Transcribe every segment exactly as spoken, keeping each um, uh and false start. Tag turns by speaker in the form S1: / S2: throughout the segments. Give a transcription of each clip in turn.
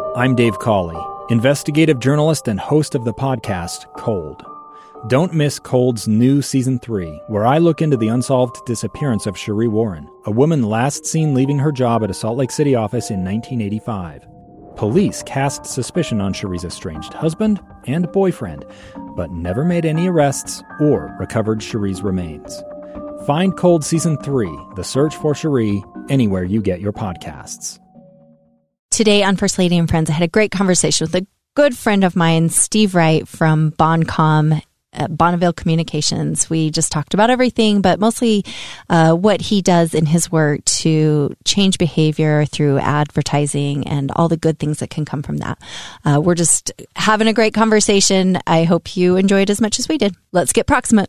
S1: I'm Dave Cawley, investigative journalist and host of the podcast Cold. Don't miss Cold's new Season three, where I look into the unsolved disappearance of Sheree Warren, a woman last seen leaving her job at a Salt Lake City office in nineteen eighty-five. Police cast suspicion on Sheree's estranged husband and boyfriend, but never made any arrests or recovered Sheree's remains. Find Cold Season three, The Search for Sheree, anywhere you get your podcasts.
S2: Today on First Lady and Friends, I had a great conversation with a good friend of mine, Steve Wright from Boncom, uh, Bonneville Communications. We just talked about everything, but mostly uh, what he does in his work to change behavior through advertising and all the good things that can come from that. Uh, we're just having a great conversation. I hope you enjoyed as much as we did. Let's get proximate.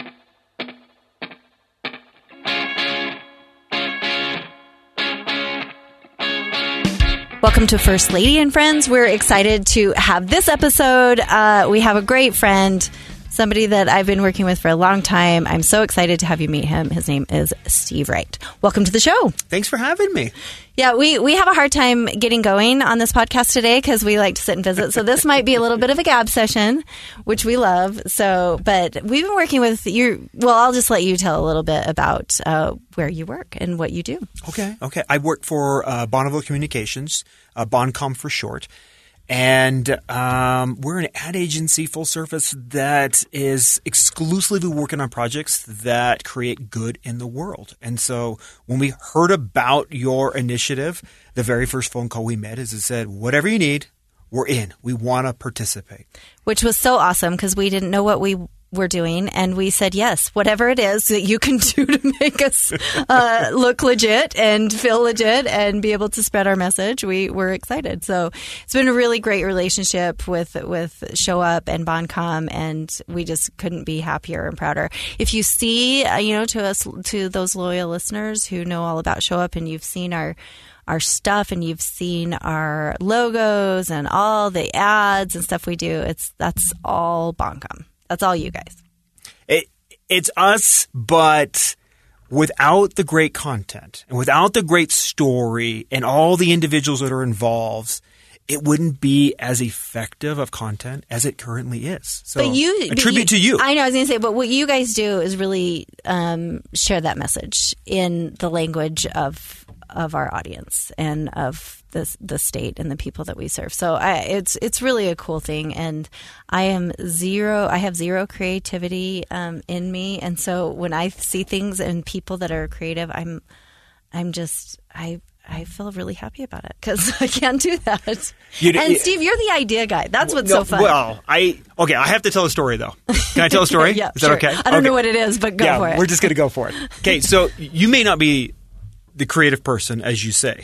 S2: Welcome to First Lady and Friends. We're excited to have this episode. Uh, we have a great friend, somebody that I've been working with for a long time. I'm so excited to have you meet him. His name is Steve Wright. Welcome to the show.
S3: Thanks for having me.
S2: Yeah, we, we have a hard time getting going on this podcast today because we like to sit and visit. So this might be a little bit of a gab session, which we love. So, but we've been working with you. Well, I'll just let you tell a little bit about uh, where you work and what you do.
S3: Okay. Okay. I work for uh, Bonneville Communications, uh, Boncom for short. And um, we're an ad agency full service that is exclusively working on projects that create good in the world. And so when we heard about your initiative, the very first phone call we made is it said, whatever you need, we're in. We want to participate. Which
S2: was so awesome because we didn't know what we were doing. And we said, yes, whatever it is that you can do to make us uh, look legit and feel legit and be able to spread our message, we were excited. So it's been a really great relationship with with Show Up and Boncom, and we just couldn't be happier and prouder. If you see, uh, you know, to us, to those loyal listeners who know all about Show Up and you've seen our our stuff and you've seen our logos and all the ads and stuff we do, it's that's all Boncom. That's all you guys.
S3: It, it's us, but without the great content and without the great story and all the individuals that are involved, it wouldn't be as effective of content as it currently is. So
S2: but you,
S3: a tribute
S2: you,
S3: to you.
S2: I know, I was going to say, but what you guys do is really um, share that message in the language of of our audience and of the the state and the people that we serve. So I, it's it's really a cool thing, and I am zero. I have zero creativity um, in me, and so when I see things and people that are creative, I'm I'm just I. I feel really happy about it because I can't do that. You, and you, Steve, you're the idea guy. That's what's
S3: no,
S2: so fun.
S3: Well, I okay. I have to tell a story though. Can I tell a story?
S2: Yeah,
S3: is
S2: sure.
S3: that okay?
S2: I don't
S3: okay.
S2: know what it is, but go
S3: yeah,
S2: for it.
S3: We're just going to go for it. Okay, so you may not be the creative person, as you say,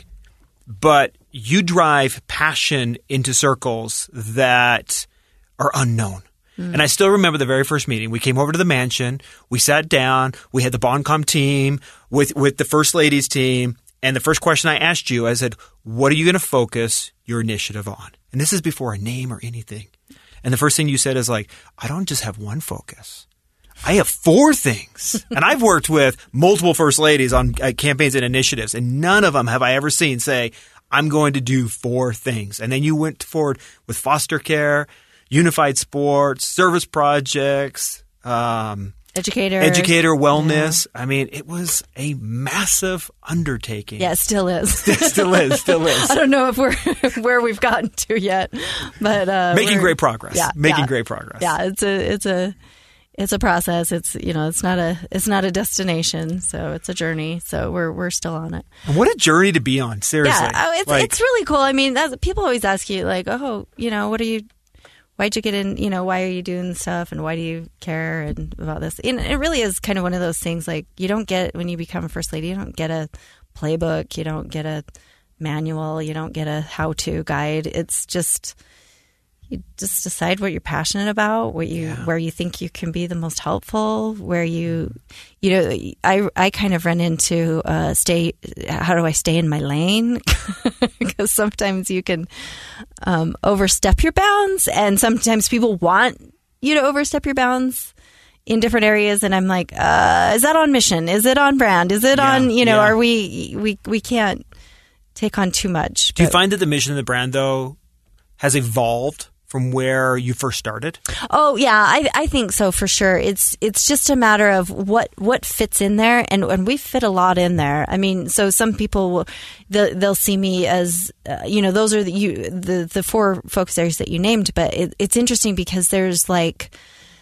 S3: but you drive passion into circles that are unknown. Mm. And I still remember the very first meeting. We came over to the mansion. We sat down. We had the Boncom team with with the First Ladies team. And the first question I asked you, I said, what are you going to focus your initiative on? And this is before a name or anything. And the first thing you said is like, I don't just have one focus. I have four things. And I've worked with multiple First Ladies on uh, campaigns and initiatives, and none of them have I ever seen say, I'm going to do four things. And then you went forward with foster care, unified sports, service projects, um,
S2: Educator.
S3: Educator, wellness. Yeah. I mean, it was a massive undertaking.
S2: Yeah, it still is.
S3: still is, still is.
S2: I don't know if we're where we've gotten to yet, but uh,
S3: making great progress.
S2: Yeah,
S3: making
S2: yeah.
S3: great progress.
S2: Yeah, it's a it's a it's a process. It's you know, it's not a it's not a destination. So it's a journey. So we're we're still on it.
S3: And what a journey to be on. Seriously.
S2: Yeah, oh, it's like, it's really cool. I mean, that's, people always ask you like, oh, you know, what are you? Why'd you get in, you know, why are you doing stuff and why do you care and about this? And it really is kind of one of those things like you don't get, when you become a First Lady, you don't get a playbook, you don't get a manual, you don't get a how-to guide. It's just, you just decide what you're passionate about, what you, yeah. where you think you can be the most helpful, where you, you know, I, I kind of run into uh, stay, how do I stay in my lane? Because sometimes you can um, overstep your bounds, and sometimes people want you to overstep your bounds in different areas. And I'm like, uh, is that on mission? Is it on brand? Is it yeah, on, you know, yeah. are we, we, we can't take on too much.
S3: Do you find that the mission and the brand, though, has evolved from where you first started?
S2: Oh yeah, I I think so for sure. It's it's just a matter of what what fits in there, and and we fit a lot in there. I mean, so some people will, they'll, they'll see me as uh, you know, those are the you the the four focus areas that you named, but it, it's interesting because there's like,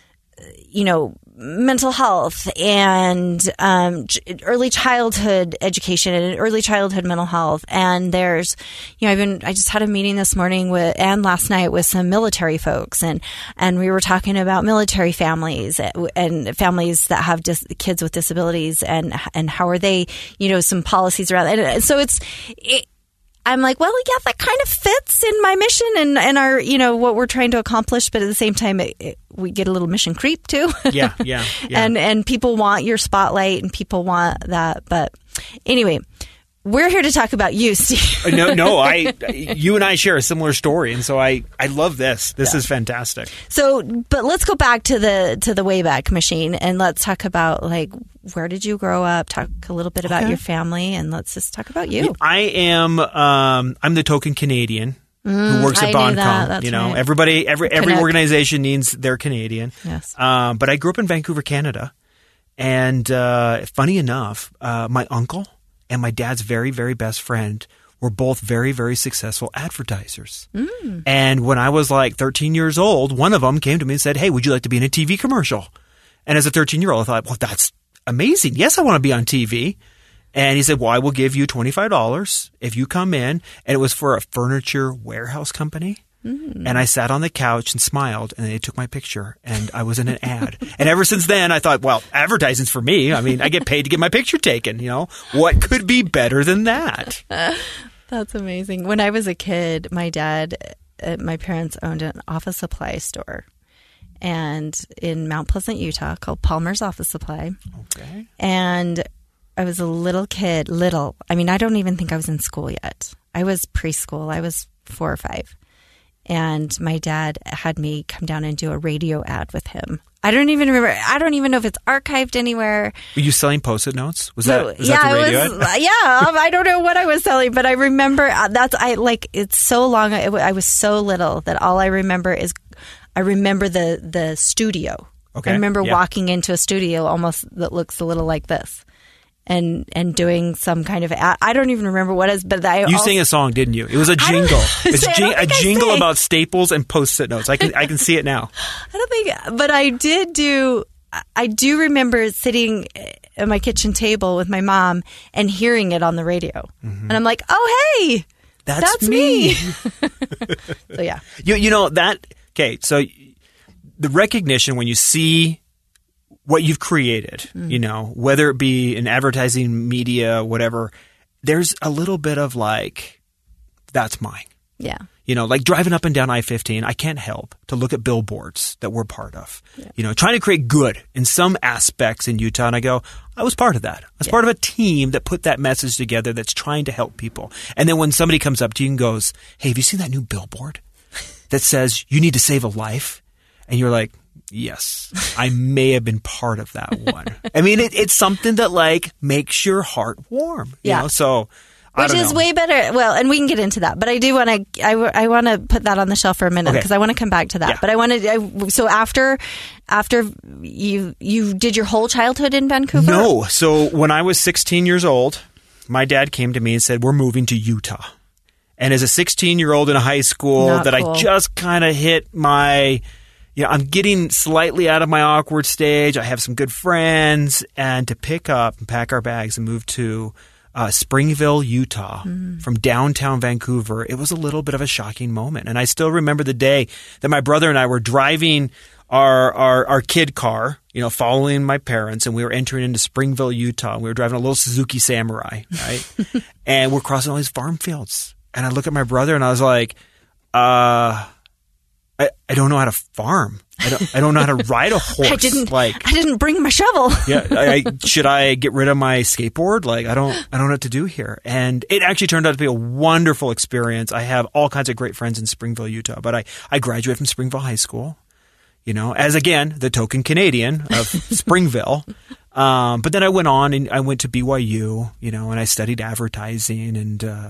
S2: you know, mental health and um, early childhood education and early childhood mental health. And there's, you know, I've been, I just had a meeting this morning with, and last night with some military folks, and, and we were talking about military families and families that have dis- kids with disabilities, and, and how are they, you know, some policies around that. And so it's, it, I'm like, well, yeah, that kind of fits in my mission and, and our, you know, what we're trying to accomplish. But at the same time, it, it, we get a little mission creep too.
S3: Yeah, yeah, yeah.
S2: and and people want your spotlight, and people want that. But anyway, we're here to talk about you, Steve.
S3: no, no, I, you and I share a similar story, and so I, I love this. This yeah. is fantastic.
S2: So, but let's go back to the to the Wayback Machine, and let's talk about like, where did you grow up? Talk a little bit about okay. your family, and let's just talk about you.
S3: I am, um, I'm the token Canadian
S2: mm,
S3: who works at
S2: Boncom.
S3: That. You know, right. everybody, every every
S2: Connect.
S3: organization needs their Canadian.
S2: Yes.
S3: Um, but I grew up in Vancouver, Canada, and uh, funny enough, uh, my uncle and my dad's very, very best friend were both very, very successful advertisers. Mm. And when I was like thirteen years old, one of them came to me and said, "Hey, would you like to be in a T V commercial?" And as a thirteen-year-old, I thought, well, that's amazing. Yes, I want to be on T V. And he said, well, I will give you twenty-five dollars if you come in. And it was for a furniture warehouse company. Mm. And I sat on the couch and smiled, and they took my picture, and I was in an ad. And ever since then, I thought, well, advertising's for me. I mean, I get paid to get my picture taken. You know, what could be better than that?
S2: That's amazing. When I was a kid, my dad, uh, my parents owned an office supply store, and in Mount Pleasant, Utah, called Palmer's Office Supply.
S3: Okay.
S2: And I was a little kid, little. I mean, I don't even think I was in school yet. I was preschool. I was four or five. And my dad had me come down and do a radio ad with him. I don't even remember. I don't even know if it's archived anywhere.
S3: Were you selling Post-it notes? Was that, was
S2: yeah,
S3: that the radio
S2: I was,
S3: ad?
S2: Yeah, I don't know what I was selling, but I remember that's I like. It's so long. I, I was so little that all I remember is I remember the the studio.
S3: Okay.
S2: I remember
S3: yeah.
S2: walking into a studio almost that looks a little like this. And and doing some kind of ad. I don't even remember what it is, but I
S3: you
S2: also,
S3: sang a song, didn't you? It was a jingle. It's jing- a jingle about staples and Post-it notes. I can I can see it now.
S2: I don't think, but I did do. I do remember sitting at my kitchen table with my mom and hearing it on the radio, mm-hmm. and I'm like, "Oh, hey,
S3: that's,
S2: that's
S3: me."
S2: me. So yeah,
S3: you you know that. Okay, so the recognition when you see what you've created, mm. you know, whether it be in advertising, media, whatever, there's a little bit of like, that's mine.
S2: Yeah.
S3: You know, like driving up and down I fifteen, I can't help to look at billboards that we're part of. Yeah. You know, trying to create good in some aspects in Utah. And I go, I was part of that. I was yeah. part of a team that put that message together that's trying to help people. And then when somebody comes up to you and goes, hey, have you seen that new billboard that says you need to save a life? And you're like, yes, I may have been part of that one. I mean, it, it's something that like makes your heart warm. You
S2: yeah.
S3: know? So, I
S2: Which
S3: don't
S2: is
S3: know.
S2: way better. Well, and we can get into that, but I do want to. I, I want to put that on the shelf for a minute because
S3: okay.
S2: I want to come back to that.
S3: Yeah.
S2: But I wanted. I, so after, after you you did your whole childhood in Vancouver?
S3: No. So when I was sixteen years old, my dad came to me and said, "We're moving to Utah." And as a sixteen-year-old in a high school,
S2: Not
S3: that
S2: cool.
S3: I just kind of hit my. You know, I'm getting slightly out of my awkward stage. I have some good friends, and to pick up and pack our bags and move to uh, Springville, Utah, mm-hmm. from downtown Vancouver, it was a little bit of a shocking moment. And I still remember the day that my brother and I were driving our our, our kid car, you know, following my parents, and we were entering into Springville, Utah. And we were driving a little Suzuki Samurai, right? And we're crossing all these farm fields. And I look at my brother, and I was like, uh... I, I don't know how to farm. I don't, I don't know how to ride a horse.
S2: I didn't.
S3: Like,
S2: I didn't bring my shovel.
S3: yeah. I, I, should I get rid of my skateboard? Like, I don't. I don't know what to do here. And it actually turned out to be a wonderful experience. I have all kinds of great friends in Springville, Utah. But I, I graduated from Springville High School. You know, as again the token Canadian of Springville. Um, but then I went on and I went to B Y U. You know, and I studied advertising and. Uh,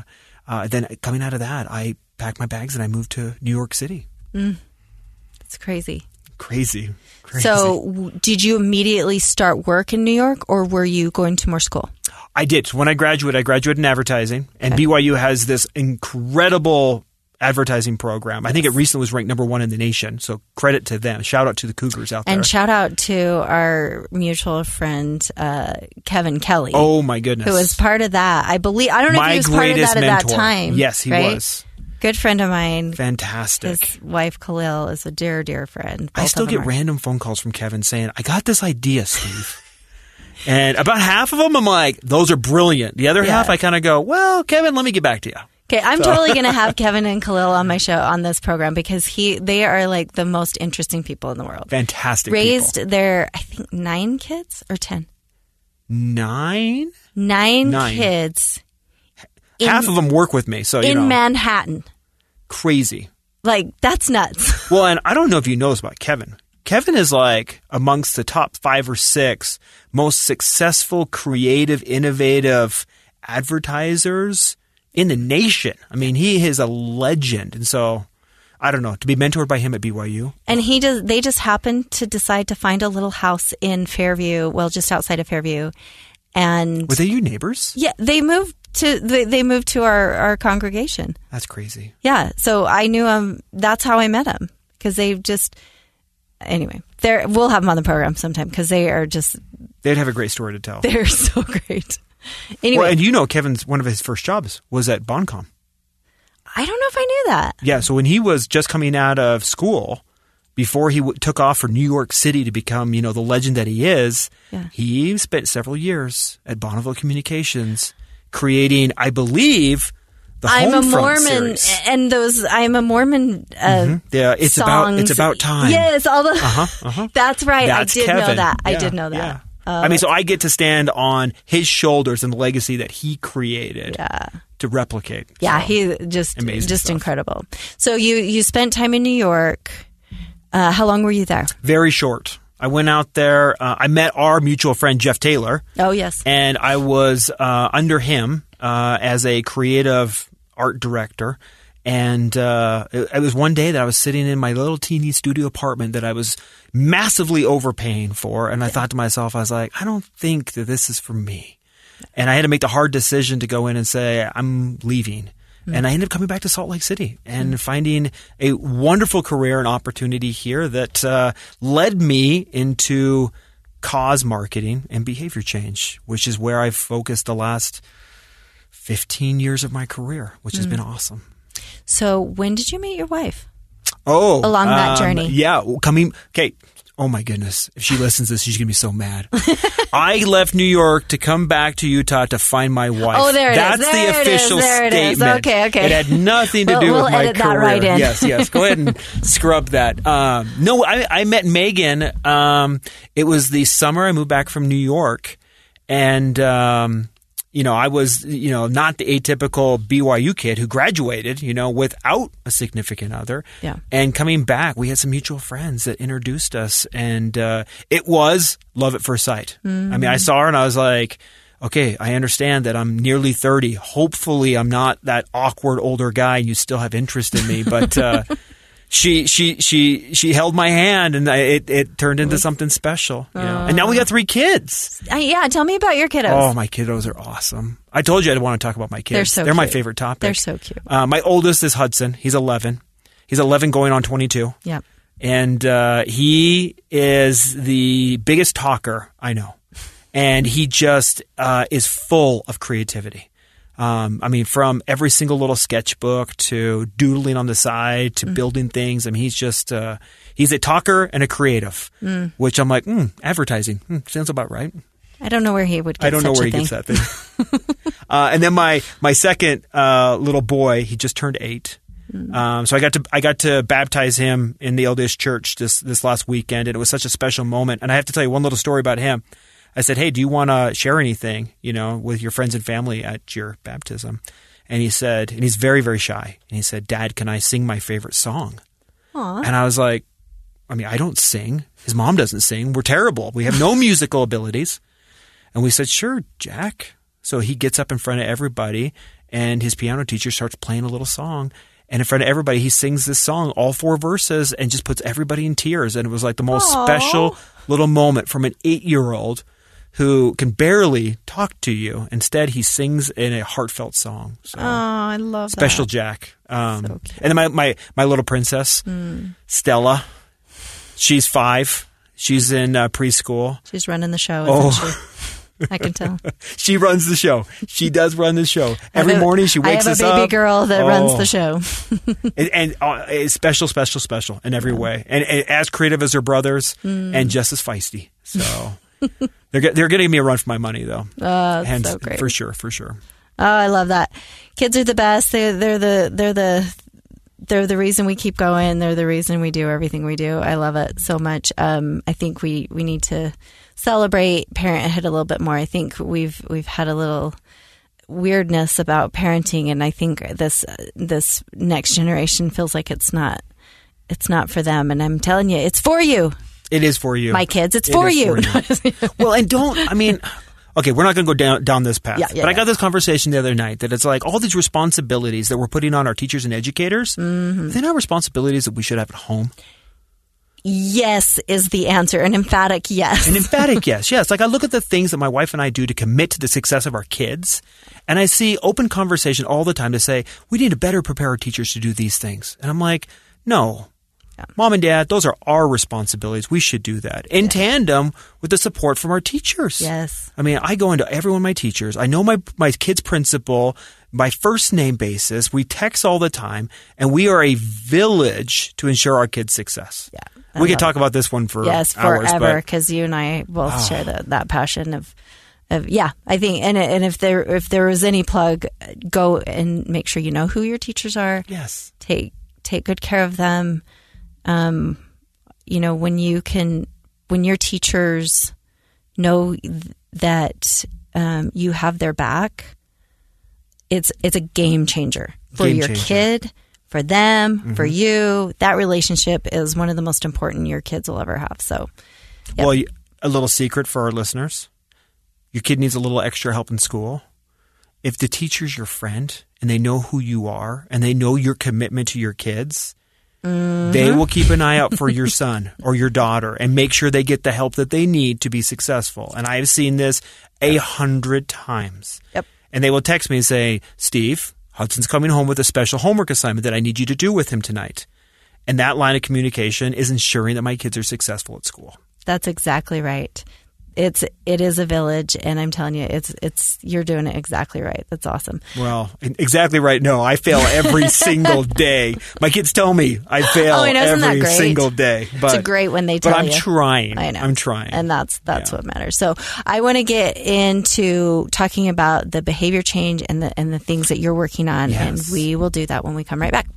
S3: uh, then coming out of that, I packed my bags and I moved to New York City.
S2: Mm. It's crazy.
S3: Crazy. Crazy.
S2: So w- did you immediately start work in New York, or were you going to more school?
S3: I did. When I graduated, I graduated in advertising, and
S2: Okay.
S3: B Y U has this incredible advertising program. I think it recently was ranked number one in the nation. So credit to them. Shout out to the Cougars out there.
S2: And shout out to our mutual friend, uh, Kevin Kelly.
S3: Oh my goodness.
S2: Who was part of that. I believe, I don't know
S3: My
S2: if he was part of
S3: greatest
S2: that at that
S3: mentor.
S2: time.
S3: Yes, he
S2: right?
S3: was.
S2: Good friend of mine.
S3: Fantastic.
S2: His wife, Khalil, is a dear, dear friend.
S3: I
S2: Both
S3: still
S2: of them
S3: get
S2: are.
S3: random phone calls from Kevin saying, I got this idea, Steve. And about half of them, I'm like, those are brilliant. The other
S2: Yeah.
S3: half, I kind of go, well, Kevin, let me get back to you.
S2: Okay, I'm totally going to have Kevin and Khalil on my show on this program because he they are like the most interesting people in the world.
S3: Fantastic
S2: Raised
S3: people.
S2: their, I think, nine kids or ten?
S3: Nine?
S2: Nine,
S3: Nine.
S2: kids in,
S3: Half of them work with me. So, you
S2: in
S3: know,
S2: Manhattan.
S3: crazy.
S2: Like, that's nuts.
S3: Well, and I don't know if you know this about Kevin. Kevin is like amongst the top five or six most successful, creative, innovative advertisers in the nation. I mean, he is a legend. And so, I don't know, to be mentored by him at B Y U.
S2: And he does. They just happened to decide to find a little house in Fairview, well, just outside of Fairview. And
S3: Were they your neighbors?
S2: yeah, they moved to they, they moved to our, our congregation.
S3: That's crazy.
S2: Yeah, so I knew him. That's how I met him because they just. Anyway, they're, we'll have them on the program sometime because they are just
S3: They'd have a great story to tell.
S2: they're so great. Anyway,
S3: Well, and you know, Kevin's one of his first jobs was at Boncom.
S2: I don't know if I knew that.
S3: Yeah, so when he was just coming out of school, before he w- took off for New York City to become, you know, the legend that he is,
S2: Yeah.
S3: he spent several years at Bonneville Communications creating, I believe, the
S2: I'm a
S3: Homefront
S2: Mormon,
S3: series.
S2: and those I'm a Mormon. Uh,
S3: Yeah, it's about
S2: songs.
S3: it's about time.
S2: Yes, all the.
S3: Uh-huh, uh-huh.
S2: That's right.
S3: That's
S2: I did know
S3: Kevin.
S2: that. I
S3: Yeah,
S2: did know that.
S3: yeah.
S2: Uh,
S3: I mean, so I get to stand on his shoulders and the legacy that he created
S2: yeah.
S3: to replicate.
S2: Yeah,
S3: So,
S2: he just
S3: amazing
S2: just
S3: stuff.
S2: incredible. So you you spent time in New York. Uh, how long were you there?
S3: very short. I went out there. Uh, I met our mutual friend Jeff Taylor.
S2: Oh yes.
S3: And I was uh, under him uh, as a creative art director. And uh, it, it was one day that I was sitting in my little teeny studio apartment that I was massively overpaying for. And I thought to myself, I was like, I don't think that this is for me. And I had to make the hard decision to go in and say, I'm leaving. Mm. And I ended up coming back to Salt Lake City and mm. finding a wonderful career and opportunity here that uh, led me into cause marketing and behavior change, which is where I've focused the last fifteen years of my career, which mm. has been awesome.
S2: So when did you meet your wife?
S3: Oh,
S2: along that
S3: um,
S2: journey.
S3: Yeah, coming. Okay. Oh my goodness! If she listens to this, she's gonna be so mad. I left New York to come back to Utah to find my wife.
S2: Oh, there it
S3: That's
S2: is. There
S3: the
S2: it is.
S3: official
S2: There it is.
S3: statement.
S2: Okay, okay.
S3: It had nothing to
S2: We'll-
S3: do
S2: we'll
S3: with my
S2: edit that
S3: career.
S2: right in.
S3: Yes, yes. Go ahead and scrub that. Um, no, I, I met Megan. Um, it was the summer I moved back from New York, and um, you know, I was, you know, not the atypical B Y U kid who graduated, you know, without a significant other.
S2: Yeah.
S3: And coming back, we had some mutual friends that introduced us, and uh, it was love at first sight. Mm-hmm. I mean, I saw her and I was like, okay, I understand that I'm nearly thirty. Hopefully I'm not that awkward older guy and you still have interest in me. But uh, she she she she held my hand, and I, it, it turned into something special. You know? And now we got three kids.
S2: Uh, yeah, tell me about your kiddos.
S3: Oh, my kiddos are awesome. I told you I'd want to talk about my kids.
S2: They're so
S3: They're my
S2: cute.
S3: favorite topic.
S2: They're so cute.
S3: Uh, my oldest is Hudson. He's eleven. He's eleven going on twenty-two.
S2: Yeah.
S3: And uh, he is the biggest talker I know. And he just uh, is full of creativity. Um, I mean, from every single little sketchbook to doodling on the side to mm. building things. I mean, he's just, uh, he's a talker and a creative, mm. which I'm like, mm, advertising. Mm, sounds about right.
S2: I don't know where he would get
S3: I don't
S2: such
S3: know where
S2: a
S3: he
S2: thing.
S3: gets that thing. uh, and then my, my second uh, little boy, he just turned eight. Mm. Um, so I got to I got to baptize him in the L D S church this this last weekend, and it was such a special moment. And I have to tell you one little story about him. I said, "Hey, do you want to share anything, you know, with your friends and family at your baptism?" And he said, and he's very very shy, and he said, "Dad, can I sing my favorite song?"
S2: Aww.
S3: And I was like, "I mean, I don't sing. His mom doesn't sing. We're terrible. We have no musical abilities." And we said, "Sure, Jack." So he gets up in front of everybody and his piano teacher starts playing a little song. And in front of everybody, he sings this song, all four verses, and just puts everybody in tears. And it was like the most
S2: Aww.
S3: special little moment from an eight-year-old who can barely talk to you. Instead, he sings in a heartfelt song. So,
S2: oh, I love
S3: Special
S2: that.
S3: Jack. Um,
S2: So cute.
S3: and then my, my, my little princess,
S2: Mm.
S3: Stella. She's five. She's in uh, preschool.
S2: She's running the show,
S3: Oh.
S2: isn't she? I can tell.
S3: She runs the show. She does run the show. Every
S2: I have a-
S3: morning she wakes us
S2: I have
S3: up.
S2: a baby girl that
S3: Oh.
S2: runs the show.
S3: and, and uh, it's special, special, special in every way. And, and as creative as her brothers
S2: Mm.
S3: and just as feisty. So they're get- they're getting me a run for my money, though.
S2: Oh, that's
S3: Hence,
S2: so great.
S3: for sure, for sure.
S2: Oh, I love that. Kids are the best. They're they're the they're the they're the reason we keep going. They're the reason we do everything we do. I love it so much. Um, I think we, we need to celebrate parenthood a little bit more. I think we've we've had a little weirdness about parenting, and I think this this next generation feels like it's not it's not for them. And I'm telling you, it's for you,
S3: It is for you.
S2: my kids. It's
S3: It
S2: for
S3: is
S2: you.
S3: for you. Well, and don't, I mean, okay, we're not going to go down down this path.
S2: Yeah, yeah,
S3: but I
S2: yeah.
S3: got this conversation the other night that it's like all these responsibilities that we're putting on our teachers and educators,
S2: Mm-hmm.
S3: they're not responsibilities that we should have at home.
S2: Yes is the answer, an emphatic yes.
S3: An emphatic yes. Yes. Like I look at the things that my wife and I do to commit to the success of our kids, and I see open conversation all the time to say, we need to better prepare our teachers to do these things. And I'm like, no.
S2: Yeah.
S3: Mom and Dad, those are our responsibilities. We should do that in tandem with the support from our teachers.
S2: Yes.
S3: I mean, I go into every one of my teachers. I know my my kid's principal by first name basis. We text all the time, and we are a village to ensure our kids' success.
S2: Yeah. I
S3: We could
S2: love
S3: talk about this one for
S2: yes,
S3: hours.
S2: forever,
S3: but-
S2: because you and I both
S3: Oh.
S2: share that that passion of, of yeah. I think, and and if there if there was any plug, go and make sure you know who your teachers are.
S3: Yes.
S2: Take take good care of them. Um, you know, when you can, when your teachers know th- that um, you have their back, it's it's a game changer for
S3: Game
S2: your
S3: changer.
S2: kid, for them,
S3: Mm-hmm.
S2: for you. That relationship is one of the most important your kids will ever have. So, Yep.
S3: Well, a little secret for our listeners. Your kid needs a little extra help in school. If the teacher's your friend and they know who you are and they know your commitment to your kids,
S2: Mm-hmm.
S3: they will keep an eye out for your son or your daughter and make sure they get the help that they need to be successful. And I've seen this a hundred times.
S2: Yep.
S3: And they will text me and say, Steve, Hudson's coming home with a special homework assignment that I need you to do with him tonight. And that line of communication is ensuring that my kids are successful at school.
S2: that's exactly right. It's it is a village, and I'm telling you, it's it's you're doing it exactly right. That's awesome.
S3: Well, exactly right. No, I fail every single day. My kids tell me I fail
S2: Oh, I know, isn't that
S3: every
S2: great?
S3: single day. But,
S2: It's great when they tell
S3: but I'm
S2: you.
S3: trying.
S2: I know.
S3: I'm trying.
S2: And that's that's
S3: Yeah.
S2: what matters. So I want to get into talking about the behavior change and the and the things that you're working on,
S3: Yes.
S2: and we will do that when we come right back.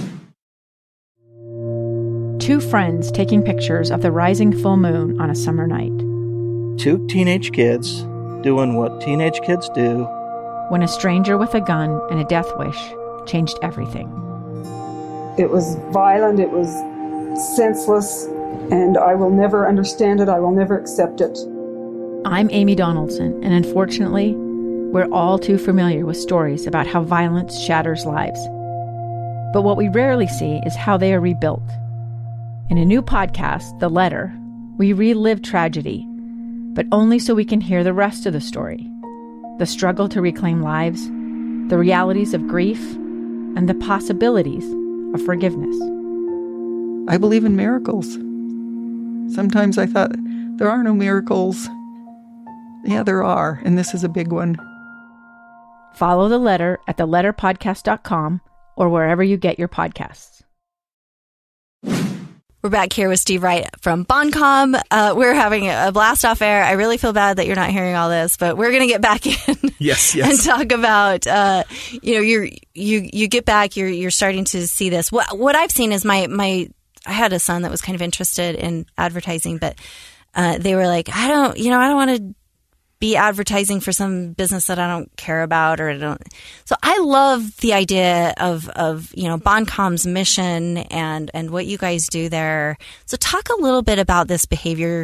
S4: Two friends taking pictures of the rising full moon on a summer night.
S5: Two teenage kids doing what teenage kids do.
S4: When a stranger with a gun and a death wish changed everything.
S6: It was violent, it was senseless, and I will never understand it. I will never accept it.
S4: I'm Amy Donaldson, and unfortunately, we're all too familiar with stories about how violence shatters lives. But what we rarely see is how they are rebuilt. In a new podcast, The Letter, we relive tragedy, but only so we can hear the rest of the story. The struggle to reclaim lives, the realities of grief, and the possibilities of forgiveness.
S7: I believe in miracles. Sometimes I thought, there are no miracles. Yeah, there are, and this is a big one.
S4: Follow The Letter at the letter podcast dot com or wherever you get your podcasts.
S2: We're back here with Steve Wright from Boncom. Uh, we're having a blast off air. I really feel bad that you're not hearing all this, but we're going to get back in
S3: Yes,
S2: and
S3: yes.
S2: talk about, uh, you know, you're, you, you get back, you're, you're starting to see this. What, what I've seen is my, my, I had a son that was kind of interested in advertising, but, uh, they were like, I don't, you know, I don't want to be advertising for some business that I don't care about, or I don't. So I love the idea of, of, you know, Boncom's mission and, and what you guys do there. So talk a little bit about this behavior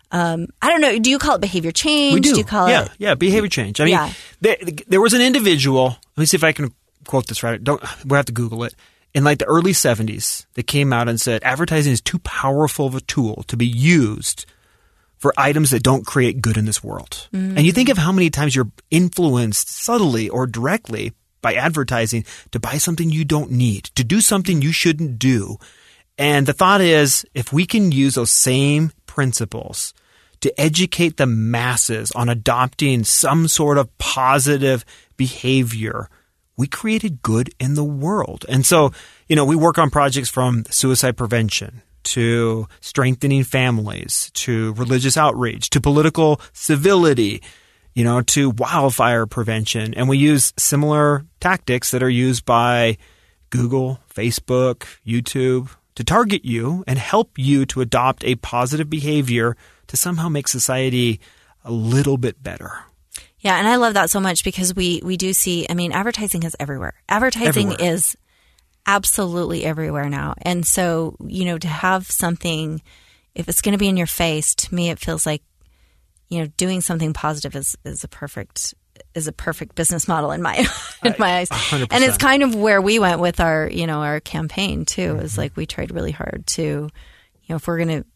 S2: Um, I don't know. Do you call it behavior change?
S3: We do.
S2: do you call
S3: yeah,
S2: it?
S3: yeah, behavior change. I mean,
S2: Yeah.
S3: there, there was an individual. Let me see if I can quote this right. Don't we'll have to Google it. In like the early seventies, they came out and said advertising is too powerful of a tool to be used for items that don't create good in this world. Mm. And you think of how many times you're influenced subtly or directly by advertising to buy something you don't need, to do something you shouldn't do. And the thought is, if we can use those same principles to educate the masses on adopting some sort of positive behavior, we created good in the world. And so, you know, we work on projects from suicide prevention to strengthening families, to religious outreach, to political civility, you know, to wildfire prevention. And we use similar tactics that are used by Google, Facebook, YouTube to target you and help you to adopt a positive behavior to somehow make society a little bit better.
S2: Yeah, and I love that so much because we, we do see, I mean, advertising is everywhere. Advertising
S3: Everywhere.
S2: is absolutely everywhere now. And so, you know, to have something, if it's going to be in your face, to me it feels like, you know, doing something positive is, is a perfect is a perfect business model in my in my eyes.
S3: one hundred percent.
S2: And it's kind of where we went with our, you know, our campaign too. Mm-hmm. Is like we tried really hard to, you know, if we're going to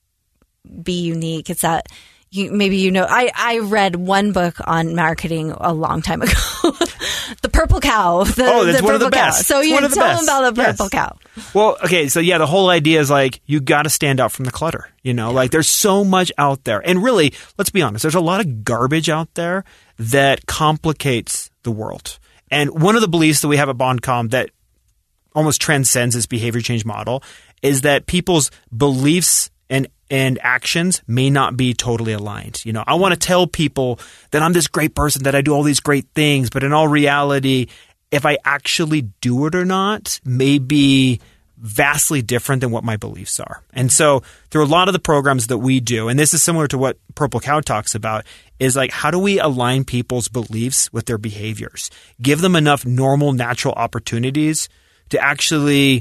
S2: be unique, it's that you, maybe you know, I, I read one book on marketing a long time ago, The Purple Cow. The,
S3: oh, that's
S2: the
S3: one of the
S2: Purple Cow.
S3: best.
S2: So
S3: it's
S2: you
S3: one of the
S2: tell
S3: best.
S2: them about the Purple
S3: yes.
S2: Cow.
S3: Well, okay, so yeah, the whole idea is like you got to stand out from the clutter. You know, yeah. like there's so much out there, and really, let's be honest, there's a lot of garbage out there that complicates the world. And one of the beliefs that we have at BondCom that almost transcends this behavior change model is that people's beliefs and and actions may not be totally aligned. You know, I want to tell people that I'm this great person, that I do all these great things, but in all reality, if I actually do it or not may be vastly different than what my beliefs are. And so through a lot of the programs that we do, and this is similar to what Purple Cow talks about, is like how do we align people's beliefs with their behaviors? Give them enough normal, natural opportunities to actually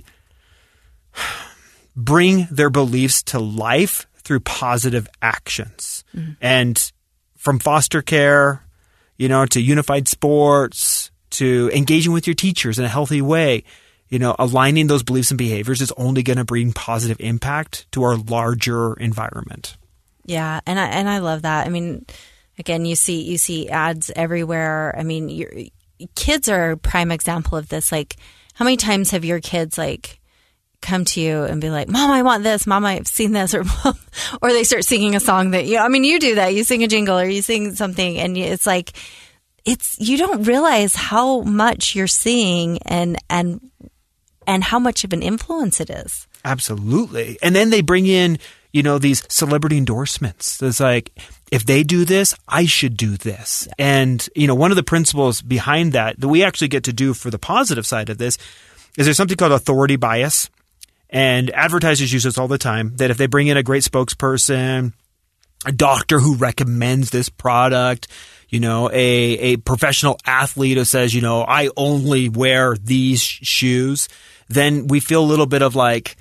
S3: bring their beliefs to life through positive actions. Mm-hmm. And from foster care, you know, to unified sports, to engaging with your teachers in a healthy way, you know, aligning those beliefs and behaviors is only going to bring positive impact to our larger environment.
S2: Yeah, and I and I love that. I mean, again, you see you see ads everywhere. I mean, your kids are a prime example of this. Like, how many times have your kids like come to you and be like, "Mom, I want this. Mom, I've seen this," or or they start singing a song that you. I mean, you do that. You sing a jingle or you sing something, and it's like it's you don't realize how much you're seeing and and and how much of an influence it is.
S3: Absolutely. And then they bring in, you know, these celebrity endorsements. It's like, if they do this, I should do this. Yeah. And, you know, one of the principles behind that that we actually get to do for the positive side of this is there's something called authority bias. And advertisers use this all the time, that if they bring in a great spokesperson, a doctor who recommends this product, you know, a, a professional athlete who says, you know, I only wear these shoes, then we feel a little bit of like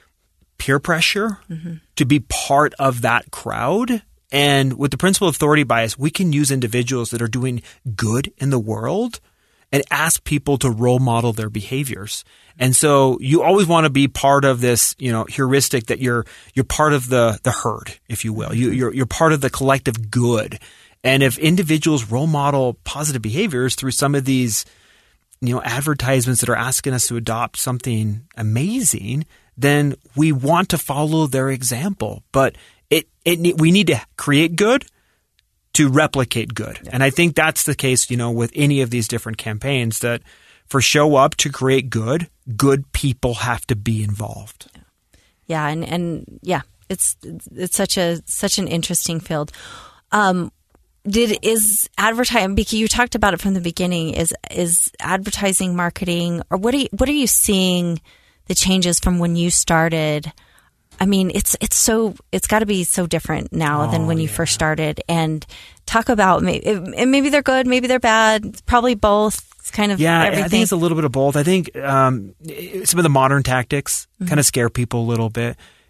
S3: peer pressure mm-hmm. to be part of that crowd. And with the principle of authority bias, we can use individuals that are doing good in the world and ask people to role model their behaviors. And so you always want to be part of this, you know, heuristic that you're you're part of the the herd, if you will. You, you're you're part of the collective good. And if individuals role model positive behaviors through some of these, you know, advertisements that are asking us to adopt something amazing, then we want to follow their example. But it it we need to create good to replicate good. Yeah. And I think that's the case, you know, with any of these different campaigns, that for show up to create good, good people have to be involved.
S2: Yeah, yeah and, and yeah, it's it's such a such an interesting field. Um, did is advertising? Because you talked about it from the beginning. Is is advertising marketing, or what are you, what are you seeing the changes from when you started? I mean, it's it's so it's got to be so different now oh, than when you yeah. first started. And talk about maybe, maybe they're good, maybe they're bad, probably both. It's kind of
S3: yeah.
S2: everything.
S3: I think it's a little bit of both. I think um, some of the modern tactics mm-hmm. kind of scare people a little bit.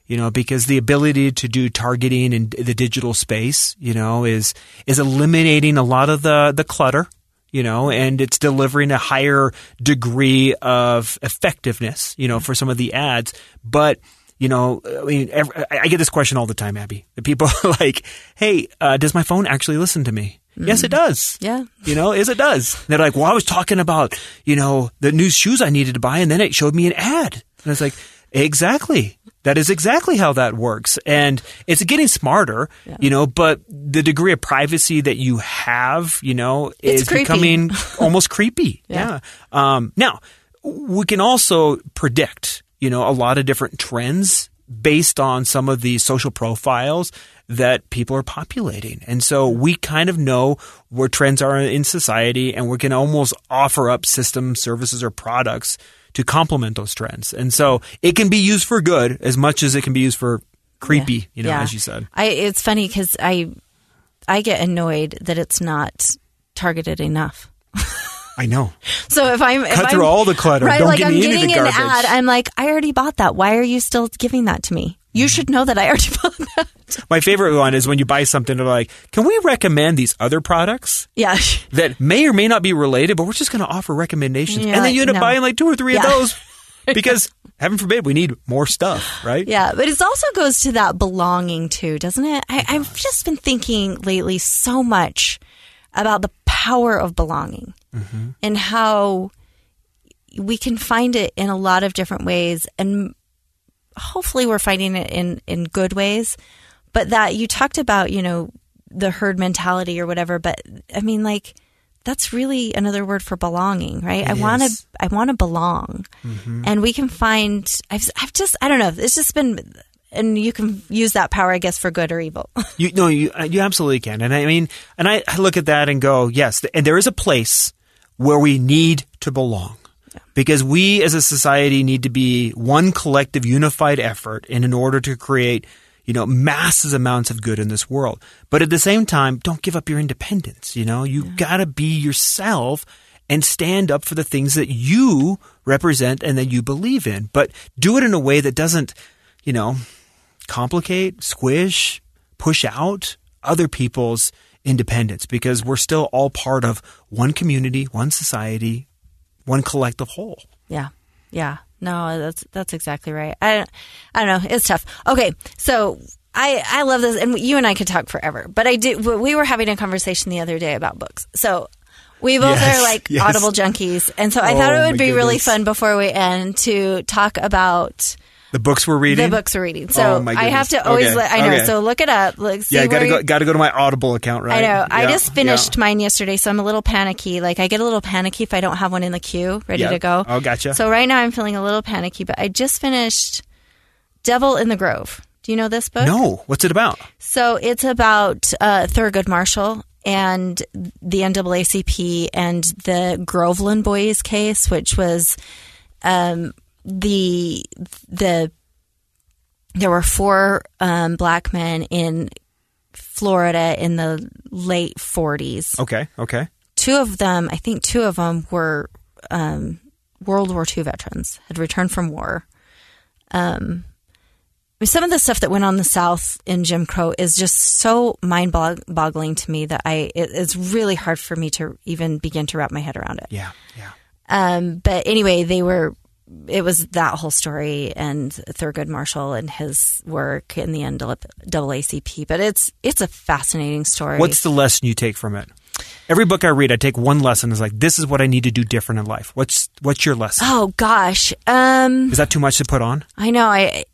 S3: You know, because the ability to do targeting in the digital space, you know, is is eliminating a lot of the, the clutter, you know, and it's delivering a higher degree of effectiveness, you know, for some of the ads. But, you know, I mean, every, I get this question all the time, Abby. The people are like, hey, uh, does my phone actually listen to me? Mm. Yes, it does.
S2: Yeah.
S3: You know, yes, it does. And they're like, well, I was talking about, you know, the new shoes I needed to buy, and then it showed me an ad. And it's like, exactly. That is exactly how that works. And it's getting smarter, yeah. you know, but the degree of privacy that you have, you know,
S2: it's
S3: is
S2: creepy.
S3: becoming almost creepy.
S2: Yeah.
S3: yeah. Um, now, we can also predict, you know, a lot of different trends based on some of the social profiles that people are populating. And so we kind of know where trends are in society, and we can almost offer up systems, services, or products to complement those trends. And so it can be used for good as much as it can be used for creepy, yeah. you know,
S2: yeah.
S3: as you said.
S2: I, it's funny because I, I get annoyed that it's not targeted enough.
S3: I know.
S2: So if I'm
S3: cut
S2: if
S3: through
S2: I'm,
S3: all the clutter,
S2: right?
S3: don't
S2: Like
S3: get
S2: I'm
S3: me into
S2: getting
S3: the
S2: an
S3: garbage.
S2: ad, I'm like, I already bought that. Why are you still giving that to me? You should know that I already bought that.
S3: My favorite one is when you buy something, they're like, can we recommend these other products?
S2: Yeah.
S3: That may or may not be related, but we're just going to offer recommendations.
S2: You're
S3: and then
S2: like,
S3: you end up
S2: no.
S3: buying like two or three
S2: Yeah.
S3: of those because, heaven forbid, we need more stuff, right?
S2: Yeah, but it also goes to that belonging too, doesn't it? I, I've just been thinking lately so much about the power of belonging mm-hmm. and how we can find it in a lot of different ways, and hopefully we're finding it in, in good ways. But that you talked about, you know, the herd mentality or whatever, but I mean, like, that's really another word for belonging, right?
S3: It
S2: I want to,
S3: is.
S2: I want to belong, mm-hmm. and we can find. I've, I've just, I don't know. It's just been, and you can use that power, I guess, for good or evil.
S3: You no, you you absolutely can, and I mean, and I, I look at that and go, yes, and there is a place where we need to belong. Yeah. Because we as a society need to be one collective unified effort in, in order to create, you know, massive amounts of good in this world. But at the same time, don't give up your independence. You know, you yeah. got to be yourself and stand up for the things that you represent and that you believe in. But do it in a way that doesn't, you know, complicate, squish, push out other people's independence, because we're still all part of one community, one society, one collective whole.
S2: Yeah. Yeah. No, that's that's exactly right. I don't, I don't know. It's tough. Okay, so I I love this, and you and I could talk forever. But I did. We were having a conversation the other day about books. So we both yes, are like
S3: yes.
S2: Audible junkies, and so I
S3: oh,
S2: thought it would be
S3: goodness.
S2: really fun before we end to talk about
S3: the books we're reading.
S2: The books we're reading. So
S3: oh,
S2: I have to always.
S3: Okay.
S2: Let, I know.
S3: Okay.
S2: So look it up. Like, see
S3: yeah, got to
S2: where
S3: go. Got to go to my Audible account, right?
S2: I know.
S3: Yeah.
S2: I just finished
S3: yeah.
S2: mine yesterday, so I'm a little panicky. Like I get a little panicky if I don't have one in the queue ready
S3: yeah.
S2: to go.
S3: Oh, gotcha.
S2: So right now I'm feeling a little panicky, but I just finished Devil in the Grove. Do you know this book?
S3: No. What's it about?
S2: So it's about uh, Thurgood Marshall and the N double A C P and the Groveland Boys case, which was um, the the. There were four um, black men in Florida in the late forties.
S3: Okay, okay.
S2: Two of them, I think two of them were um, World War Two veterans, had returned from war. Um, some of the stuff that went on in the South in Jim Crow is just so mind-boggling to me that I it, it's really hard for me to even begin to wrap my head around it.
S3: Yeah, yeah.
S2: Um, but anyway, they were... It was that whole story and Thurgood Marshall and his work in the N double A C P. But it's it's a fascinating story.
S3: What's the lesson you take from it? Every book I read, I take one lesson. It's like, this is what I need to do different in life. What's what's your lesson?
S2: Oh gosh, um,
S3: is that too much to put on?
S2: I know. I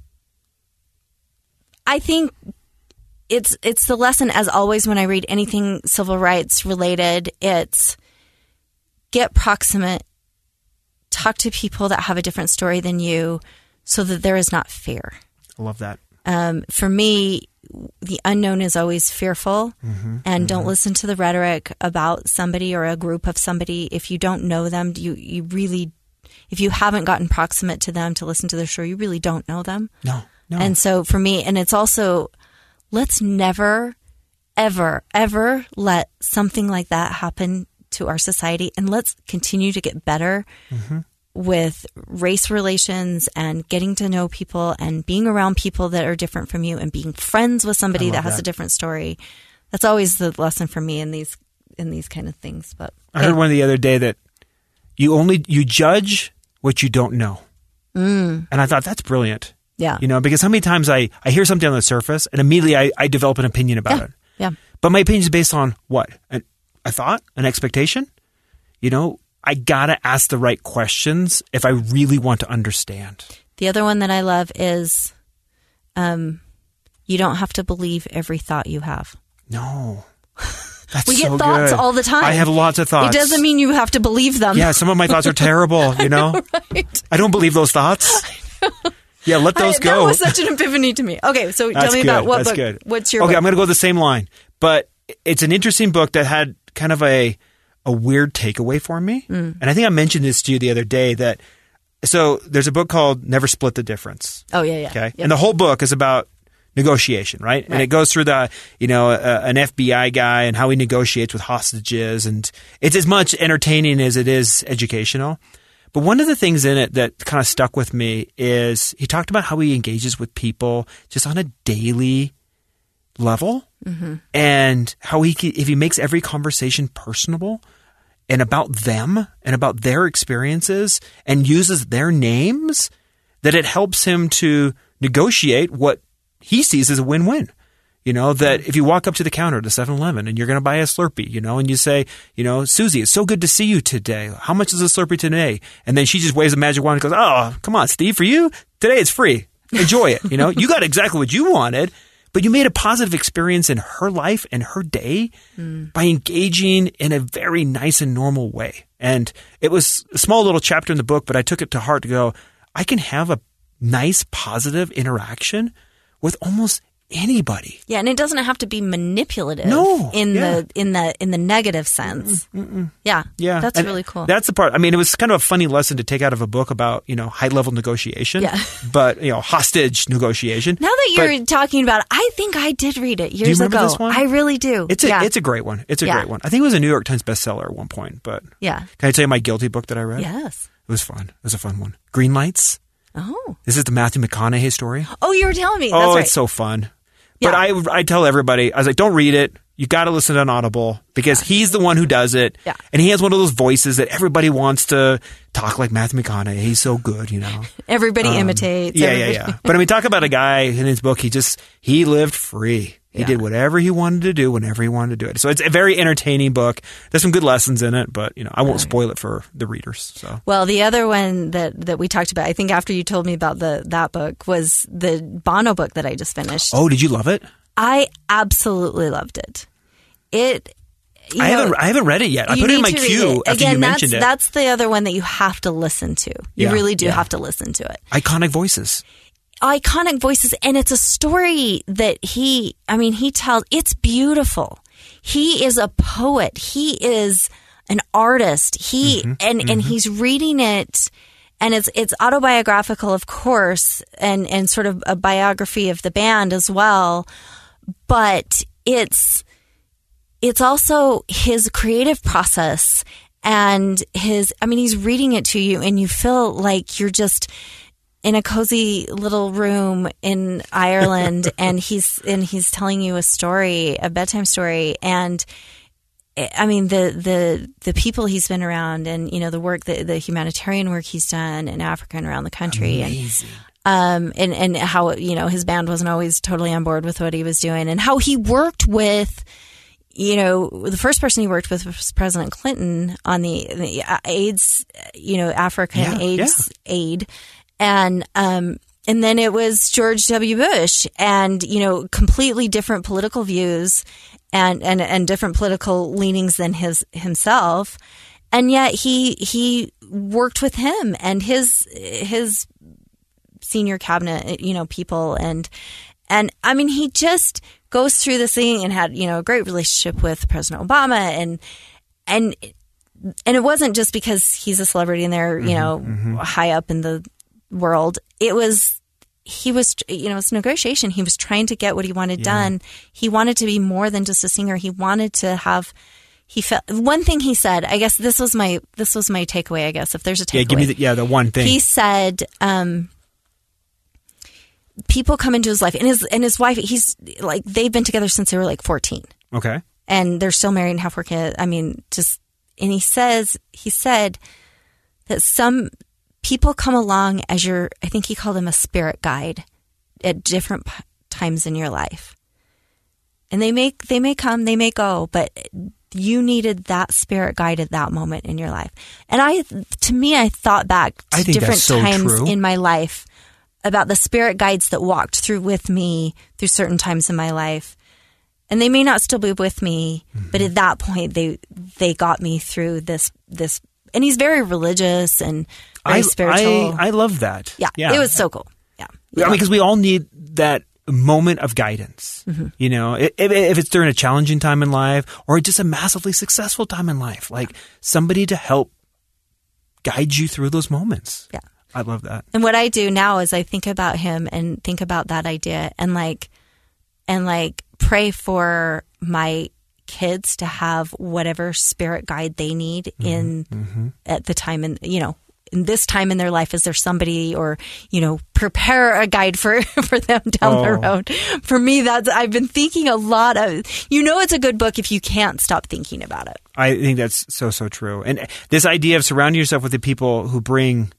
S2: I think it's it's the lesson, as always when I read anything civil rights related. It's get proximate. Talk to people that have a different story than you so that there is not fear.
S3: I love that.
S2: Um, for me, the unknown is always fearful,
S3: mm-hmm,
S2: and
S3: mm-hmm.
S2: don't listen to the rhetoric about somebody or a group of somebody. If you don't know them, you, you really, if you haven't gotten proximate to them to listen to their story, you really don't know them.
S3: No, no.
S2: And so for me, and it's also, let's never, ever, ever let something like that happen to our society, and let's continue to get better.
S3: Mm-hmm.
S2: with race relations and getting to know people and being around people that are different from you and being friends with somebody that has
S3: that.
S2: a different story. That's always the lesson for me in these in these kind of things. But
S3: I heard one the other day that you only you judge what you don't know.
S2: Mm.
S3: And I thought that's brilliant.
S2: Yeah.
S3: You know, because how many times I, I hear something on the surface and immediately I, I develop an opinion about
S2: Yeah.
S3: it.
S2: Yeah.
S3: But my opinion is based on what? An, a thought? An expectation? You know, I got to ask the right questions if I really want to understand.
S2: The other one that I love is um, you don't have to believe every thought you have.
S3: No. That's
S2: We get
S3: so
S2: thoughts
S3: good.
S2: all the time.
S3: I have lots of thoughts.
S2: It doesn't mean you have to believe them.
S3: Yeah, some of my thoughts are terrible, you know?
S2: Right.
S3: I don't believe those thoughts. Yeah, let those
S2: I,
S3: go.
S2: That was such an epiphany to me. Okay, so
S3: That's
S2: tell me
S3: good.
S2: about what
S3: That's
S2: book.
S3: good.
S2: What's your
S3: Okay,
S2: book?
S3: I'm going to go the same line. But it's an interesting book that had kind of a a weird takeaway for me.
S2: Mm.
S3: And I think I mentioned this to you the other day that so there's a book called Never Split the Difference.
S2: Oh, yeah, yeah.
S3: Okay.
S2: Yep.
S3: And the whole book is about negotiation, right? And
S2: Right.
S3: it goes through the, you know, uh, an F B I guy and how he negotiates with hostages. And it's as much entertaining as it is educational. But one of the things in it that kind of stuck with me is he talked about how he engages with people just on a daily level
S2: Mm-hmm.
S3: and how he can, if he makes every conversation personable and about them and about their experiences and uses their names, that it helps him to negotiate what he sees as a win-win. You know, that if you walk up to the counter at seven eleven and you're going to buy a Slurpee, you know, and you say, you know, Susie, it's so good to see you today. How much is a Slurpee today? And then she just waves a magic wand and goes, oh, come on, Steve, for you, today it's free. Enjoy it. You know, you got exactly what you wanted, but you made a positive experience in her life and her day mm. by engaging in a very nice and normal way. And it was a small little chapter in the book, but I took it to heart to go, I can have a nice, positive interaction with almost anybody.
S2: Yeah, and it doesn't have to be manipulative.
S3: No,
S2: in
S3: yeah.
S2: the in the in the negative sense.
S3: Mm-mm.
S2: Yeah,
S3: yeah,
S2: that's
S3: and
S2: really cool.
S3: That's the part. I mean, it was kind of a funny lesson to take out of a book about, you know, high level negotiation.
S2: Yeah.
S3: But you know, hostage negotiation.
S2: Now that you're
S3: but,
S2: talking about it, I think I did read it years
S3: do you remember
S2: ago.
S3: this one?
S2: I really do.
S3: It's a
S2: yeah.
S3: it's a great one. It's a
S2: Yeah.
S3: great one. I think it was a New York Times bestseller at one point. But
S2: yeah,
S3: can I tell you my guilty book that I read?
S2: yes.
S3: It was fun. It was a fun one. Green Lights.
S2: Oh,
S3: This is the Matthew McConaughey story.
S2: oh, you were telling me.
S3: Oh,
S2: That's right.
S3: it's so fun. But
S2: Yeah.
S3: I I tell everybody, I was like, don't read it. You got to listen to an Audible because he's the one who does it.
S2: Yeah.
S3: And he has one of those voices that everybody wants to talk like Matthew McConaughey. He's so good, you know.
S2: Everybody
S3: Um,
S2: imitates.
S3: Yeah,
S2: everybody.
S3: yeah, yeah. But I mean, talk about a guy in his book. He just, he lived free. He
S2: Yeah.
S3: did whatever he wanted to do whenever he wanted to do it. So it's a very entertaining book. There's some good lessons in it, but you know, I won't spoil it for the readers. So
S2: Well, the other one that, that we talked about, I think after you told me about the that book, was the Bono book that I just finished.
S3: oh, did you love it?
S2: I absolutely loved it. It. You
S3: I
S2: know,
S3: haven't I haven't read it yet. I
S2: you
S3: put it in
S2: need
S3: my
S2: to read
S3: queue
S2: it.
S3: after
S2: Again,
S3: you mentioned
S2: that's,
S3: it.
S2: That's the other one that you have to listen to. You
S3: Yeah,
S2: really do
S3: yeah.
S2: have to listen to it.
S3: Iconic voices.
S2: Iconic voices, and it's a story that he, I mean, he tells, it's beautiful. He is a poet. He is an artist. He,
S3: Mm-hmm,
S2: and, and he's reading it, and it's, it's autobiographical, of course, and, and sort of a biography of the band as well. But it's, it's also his creative process and his, I mean, he's reading it to you and you feel like you're just in a cozy little room in Ireland and he's, and he's telling you a story, a bedtime story. And I mean, the, the, the people he's been around and, you know, the work, the, the humanitarian work he's done in Africa and around the country.
S3: Amazing.
S2: And, um, and, and how, you know, his band wasn't always totally on board with what he was doing and how he worked with, you know, the first person he worked with was President Clinton on the, the AIDS, you know, African
S3: Yeah,
S2: AIDS aid. And, um, and then it was George W. Bush and, you know, completely different political views and, and, and different political leanings than his himself. And yet he, he worked with him and his, his senior cabinet, you know, people. And, and I mean, he just goes through this thing and had, you know, a great relationship with President Obama and, and, and it wasn't just because he's a celebrity and they're, you know, mm-hmm. high up in the world. It was, he was, you know, it's negotiation. He was trying to get what he wanted yeah. done. He wanted to be more than just a singer. He wanted to have, he felt one thing he said. I guess this was my this was my takeaway. I guess if there's a takeaway,
S3: Yeah, give me the, yeah the one thing.
S2: he said. Um, people come into his life, and his and his wife. He's like they've been together since they were like fourteen,
S3: Okay.
S2: and they're still married and have four kids. I mean, just and he says he said that some people come along as your. I think he called him a spirit guide at different p- times in your life, and they may they may come, they may go, but you needed that spirit guide at that moment in your life. And I, to me, I thought back to
S3: I think
S2: different
S3: that's so
S2: times
S3: true.
S2: in my life about the spirit guides that walked through with me through certain times in my life. And they may not still be with me, mm-hmm. but at that point they they got me through this this and he's very religious and very
S3: I,
S2: spiritual.
S3: I, I love that.
S2: Yeah,
S3: yeah.
S2: it was so cool. Yeah.
S3: I mean, because we all need that moment of guidance.
S2: Mm-hmm.
S3: You know, if, if it's during a challenging time in life or just a massively successful time in life, like somebody to help guide you through those moments.
S2: Yeah.
S3: I love that.
S2: And what I do now is I think about him and think about that idea and like, and like pray for my kids to have whatever spirit guide they need mm-hmm. in mm-hmm. at the time and, you know, in this time in their life, is there somebody or, you know, prepare a guide for, for them down
S3: oh.
S2: the road. For me, that's, I've been thinking a lot of, you know, it's a good book if you can't stop thinking about it.
S3: I think that's so, so true. And this idea of surrounding yourself with the people who bring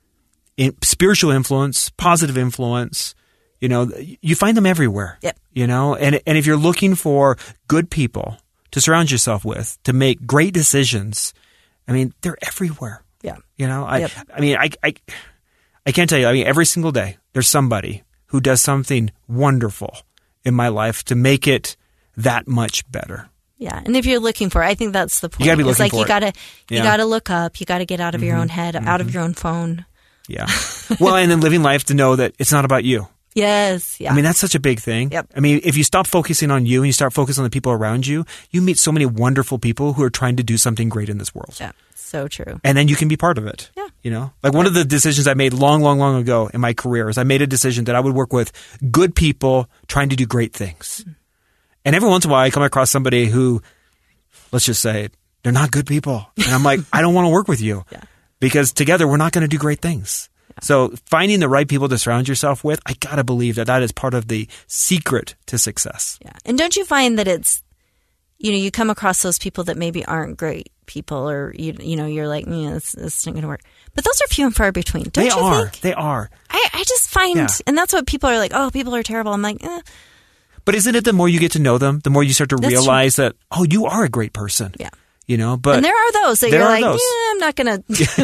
S3: in spiritual influence, positive influence, you know, you find them everywhere,
S2: yep.
S3: you know, and, and if you're looking for good people to surround yourself with, to make great decisions, I mean, they're everywhere.
S2: Yeah.
S3: You know, I,
S2: yep.
S3: I mean, I, I, I can't tell you, I mean, every single day there's somebody who does something wonderful in my life to make it that much better.
S2: Yeah. And if you're looking for it, I think that's the point.
S3: You gotta be looking
S2: it's like
S3: for
S2: you
S3: it.
S2: gotta, you
S3: Yeah.
S2: gotta look up, you gotta get out of
S3: Mm-hmm.
S2: your own head,
S3: Mm-hmm.
S2: out of your own phone.
S3: Yeah. Well, and then living life to know that it's not about you.
S2: Yes. Yeah.
S3: I mean, that's such a big thing.
S2: Yep.
S3: I mean, if you stop focusing on you and you start focusing on the people around you, you meet so many wonderful people who are trying to do something great in this world.
S2: Yeah. So true.
S3: And then you can be part of it.
S2: Yeah.
S3: You know, like one of the decisions I made long, long, long ago in my career is I made a decision that I would work with good people trying to do great things. Mm-hmm. And every once in a while I come across somebody who, let's just say, they're not good people. And I'm like, I don't want to work with you
S2: yeah.
S3: because together we're not going to do great things. Yeah. So finding the right people to surround yourself with, I got to believe that that is part of the secret to success.
S2: Yeah. And don't you find that it's, you know, you come across those people that maybe aren't great people or, you you know, you're like, yeah, this, this isn't going to work. But those are few and far between. Don't
S3: they
S2: you
S3: are.
S2: think?
S3: They are.
S2: I, I just find,
S3: Yeah.
S2: and that's what people are like, oh, people are terrible. I'm like, eh.
S3: But isn't it the more you get to know them, the more you start to
S2: That's
S3: realize true. that, oh, you are a great person.
S2: Yeah.
S3: You know, but
S2: and there are those that
S3: there
S2: you're
S3: are
S2: like,
S3: those.
S2: yeah, I'm not going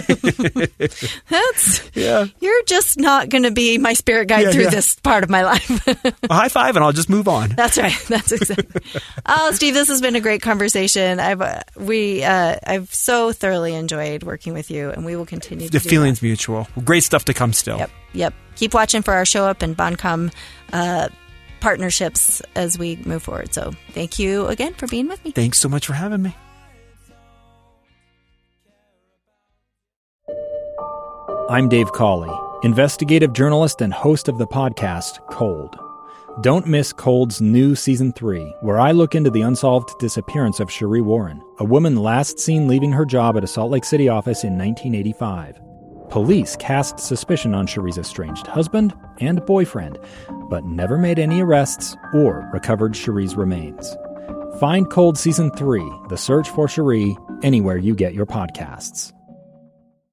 S2: to. That's,
S3: yeah.
S2: You're just not going to be my spirit guide
S3: Yeah,
S2: through
S3: yeah.
S2: this part of my life.
S3: A high five and I'll just move on.
S2: That's right. That's exactly. Oh, Steve, this has been a great conversation. I've uh, we uh, I've so thoroughly enjoyed working with you, and we will continue.
S3: The
S2: to do
S3: feeling's
S2: that.
S3: mutual. Great stuff to come still.
S2: Yep. Yep. Keep watching for our Show Up and Boncom uh, partnerships as we move forward. So, thank you again for being with me.
S3: Thanks so much for having me.
S1: I'm Dave Cawley, investigative journalist and host of the podcast Cold. Don't miss Cold's new Season three, where I look into the unsolved disappearance of Sheree Warren, a woman last seen leaving her job at a Salt Lake City office in nineteen eighty-five. Police cast suspicion on Sheree's estranged husband and boyfriend, but never made any arrests or recovered Sheree's remains. Find Cold Season three, The Search for Sheree, anywhere you get your podcasts.